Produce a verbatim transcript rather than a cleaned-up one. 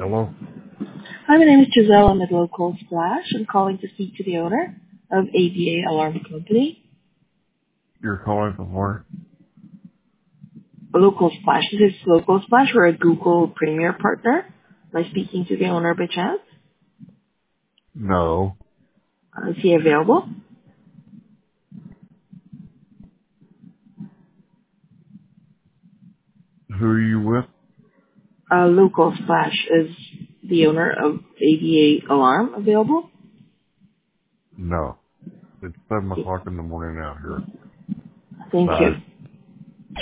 Hello? Hi, my name is Giselle. I'm at Local Splash. I'm calling to speak to the owner of A B A Alarm Company. You're calling from where? Local Splash. This is Local Splash. We're a Google Premier partner. Am I speaking to the owner by chance? No. Uh, is he available? Who are you with? Uh, Local Splash. Is the owner of A B A Alarm available? No. It's seven Okay. o'clock in the morning out here. Thank Bye. you.